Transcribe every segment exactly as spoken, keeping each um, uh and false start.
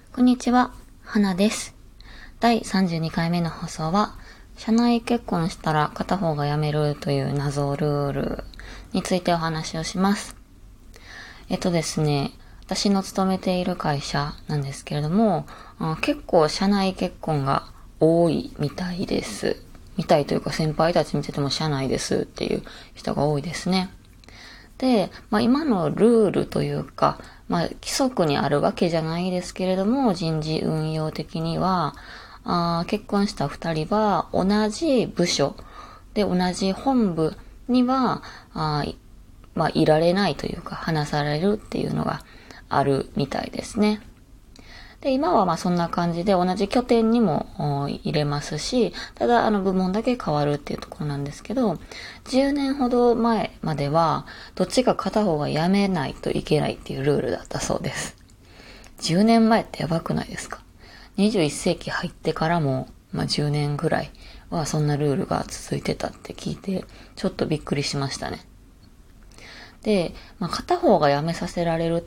こんにちは、花です。だいさんじゅうにかいめの放送は、社内結婚したら片方が辞めるという謎ルールについてお話をします。えっとですね、私の勤めている会社なんですけれども、結構社内結婚が多いみたいです。みたいというか先輩たち見てても社内ですっていう人が多いですね。で、まあ、今のルールというか、まあ、規則にあるわけじゃないですけれども、人事運用的には、あ結婚した二人は同じ部署で同じ本部には、あまあ、いられないというか、話されるっていうのがあるみたいですね。で、今はまあそんな感じで同じ拠点にも入れますし、ただあの部門だけ変わるっていうところなんですけど、じゅうねんほど前までは、どっちか片方が辞めないといけないっていうルールだったそうです。じゅうねんまえってやばくないですか？ にじゅういっ 世紀入ってからも、まあじゅうねんぐらいはそんなルールが続いてたって聞いて、ちょっとびっくりしましたね。で、まあ片方が辞めさせられるって、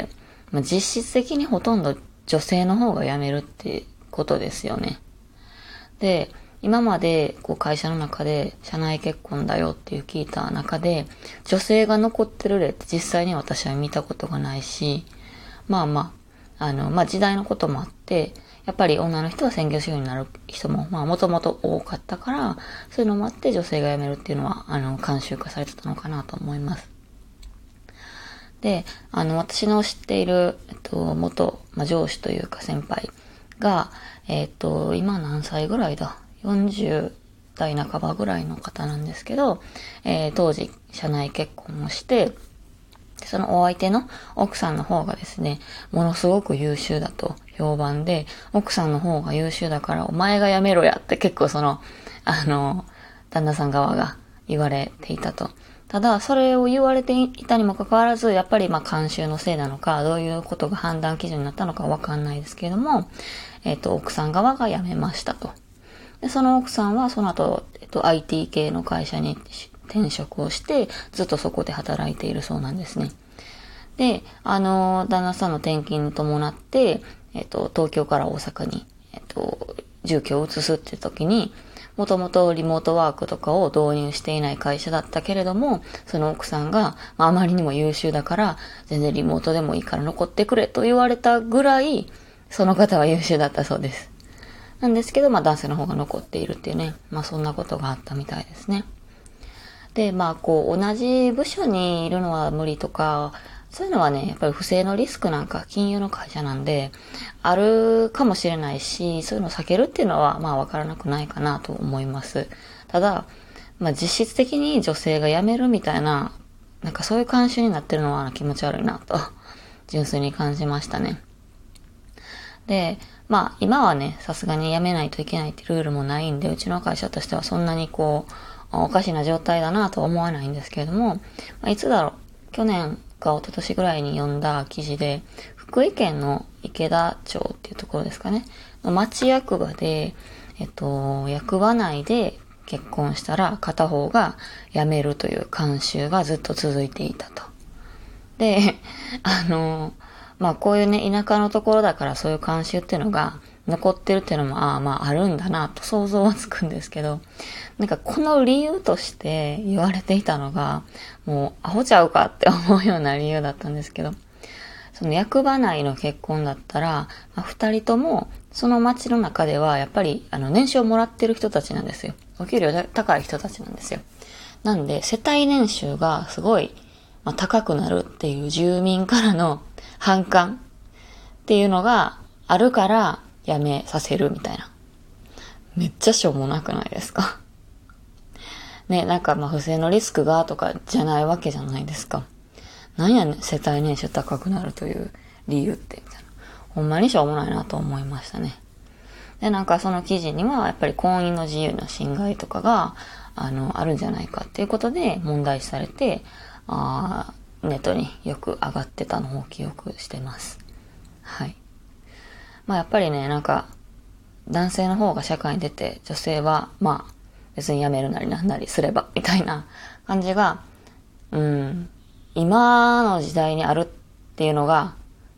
まあ、実質的にほとんど女性の方が辞めるってことですよね。で、今までこう会社の中で社内結婚だよっていう聞いた中で、女性が残ってる例って実際に私は見たことがないし、まあまあ、あの、まあ時代のこともあって、やっぱり女の人は専業主婦になる人も、まあもともと多かったから、そういうのもあって女性が辞めるっていうのは、あの、慣習化されてたのかなと思います。で、あの、私の知っている、えっと、元、まあ、上司というか先輩が、えっと、今何歳ぐらいだ ?よんじゅう 代半ばぐらいの方なんですけど、えー、当時、社内結婚をして、そのお相手の奥さんの方がですね、ものすごく優秀だと評判で、奥さんの方が優秀だからお前が辞めろやって結構その、あの、旦那さん側が言われていたと。ただ、それを言われていたにもかかわらず、やっぱりまあ慣習のせいなのか、どういうことが判断基準になったのかわかんないですけれども、えっと、奥さん側が辞めましたと。で、その奥さんはその後、えっと、アイティー 系の会社に転職をして、ずっとそこで働いているそうなんですね。で、あの、旦那さんの転勤に伴って、えっと、東京から大阪に、えっと、住居を移すって時に、もともとリモートワークとかを導入していない会社だったけれども、その奥さんが、まあ、あまりにも優秀だから、全然リモートでもいいから残ってくれと言われたぐらい、その方は優秀だったそうです。なんですけど、まあ男性の方が残っているっていうね、まあそんなことがあったみたいですね。で、まあこう、同じ部署にいるのは無理とか、そういうのはね、やっぱり不正のリスクなんか金融の会社なんで、あるかもしれないし、そういうのを避けるっていうのは、まあわからなくないかなと思います。ただ、まあ実質的に女性が辞めるみたいな、なんかそういう慣習になってるのは気持ち悪いなと、純粋に感じましたね。で、まあ今はね、さすがに辞めないといけないってルールもないんで、うちの会社としてはそんなにこう、おかしな状態だなとは思わないんですけれども、まあ、いつだろう、去年か一昨年ぐらいに読んだ記事で、福井県の池田町っていうところですかね、町役場で、えっと、役場内で結婚したら片方が辞めるという慣習がずっと続いていたと。で、あの、まあこういうね、田舎のところだからそういう慣習っていうのが残ってるっていうのも、ああまああるんだなと想像はつくんですけど、なんかこの理由として言われていたのが、もうアホちゃうかって思うような理由だったんですけど、その役場内の結婚だったら、まあ、二人ともその町の中ではやっぱりあの年収をもらってる人たちなんですよ。お給料高い人たちなんですよ。なんで世帯年収がすごい、まあ、高くなるっていう住民からの反感っていうのがあるから辞めさせるみたいな。めっちゃしょうもなくないですか？ね、なんかまあ不正のリスクがとかじゃないわけじゃないですか。なんやねん、世帯年収高くなるという理由って、みたいな。ほんまにしょうもないなと思いましたね。で、なんかその記事にはやっぱり婚姻の自由の侵害とかが、あの、あるんじゃないかっていうことで問題視されて、あネットによく上がってたのを記憶してます。はい。まあやっぱりね、なんか、男性の方が社会に出て、女性は、まあ、別に辞めるなりなんなりすれば、みたいな感じが、うん、今の時代にあるっていうのが、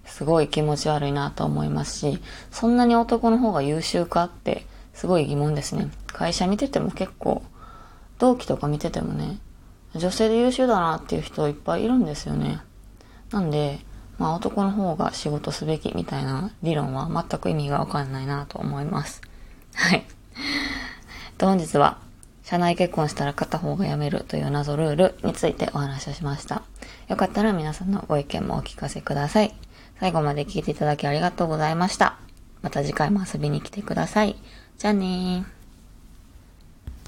すごい気持ち悪いなと思いますし、そんなに男の方が優秀かってすごい疑問ですね。会社見てても結構、同期とか見ててもね、女性で優秀だなっていう人いっぱいいるんですよね。なんで、まあ男の方が仕事すべきみたいな理論は全く意味がわかんないなと思います。はい。本日は、社内結婚したら片方が辞めるという謎ルールについてお話をしました。よかったら皆さんのご意見もお聞かせください。最後まで聞いていただきありがとうございました。また次回も遊びに来てください。じゃあねー。